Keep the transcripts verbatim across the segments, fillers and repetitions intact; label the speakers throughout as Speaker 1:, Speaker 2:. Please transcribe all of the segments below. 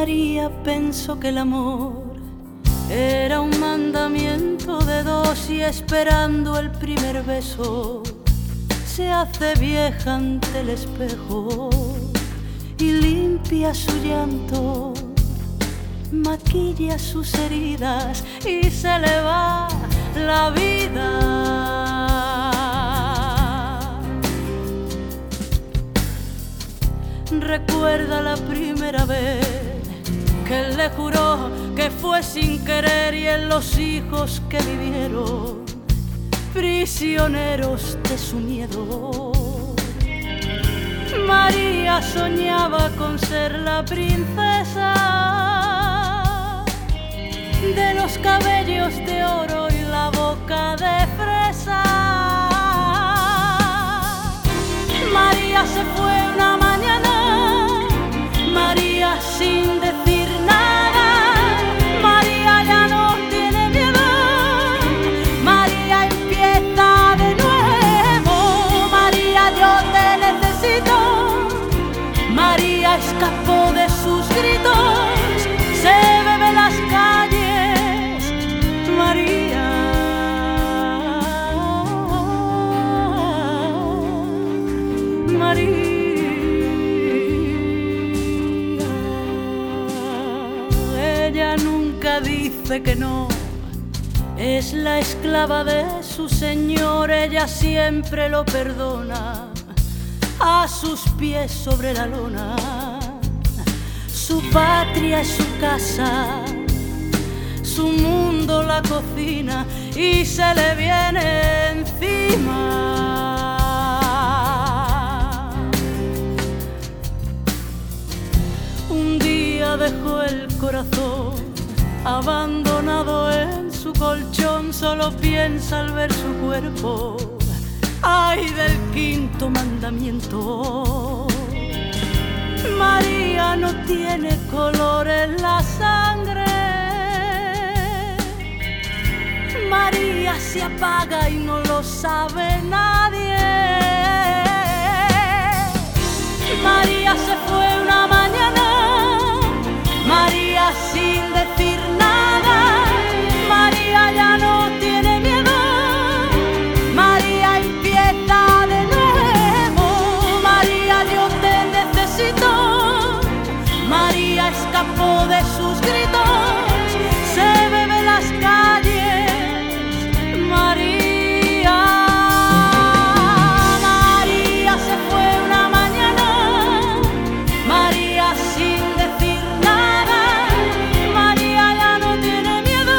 Speaker 1: María pensó que el amor era un mandamiento de dos, y esperando el primer beso se hace vieja ante el espejo y limpia su llanto, maquilla sus heridas y se le va la vida. Recuerda la primera vez que él le juró que fue sin querer, y en los hijos que vivieron prisioneros de su miedo. María soñaba con ser la princesa de los cabellos de oro y la boca de fresa. María se fue una mañana, María sin decir nada. María ya no tiene miedo, María empieza de nuevo. María, yo te necesito. María escapó de sus gritos, se bebe en las calles. María, María. Ella nunca dice que no, es la esclava de su señor. Ella siempre lo perdona, a sus pies sobre la lona. Su patria es su casa, su mundo la cocina, y se le viene encima. Un día dejó el corazón abandonado en su colchón, solo piensa al ver su cuerpo, ay del quinto mandamiento. María no tiene color en la sangre, María se apaga y no lo sabe nadie. María se fue una mañana, María sin decir nada. María ya no tiene miedo, María empieza de nuevo. María, yo te necesito. María escapó de sus gritos, se bebe en las calles. María, María se fue una mañana, María sin decir nada. María ya no tiene miedo,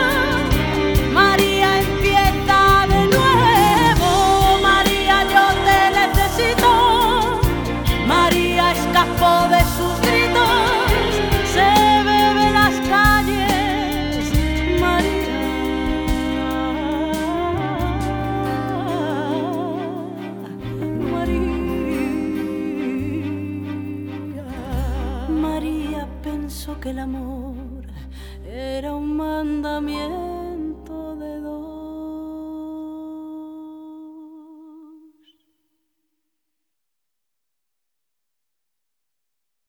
Speaker 1: María empieza de nuevo. María, yo te necesito. María escapó de sus gritos, se bebe en las calles. María, María, María pensó que el amor era un mandamiento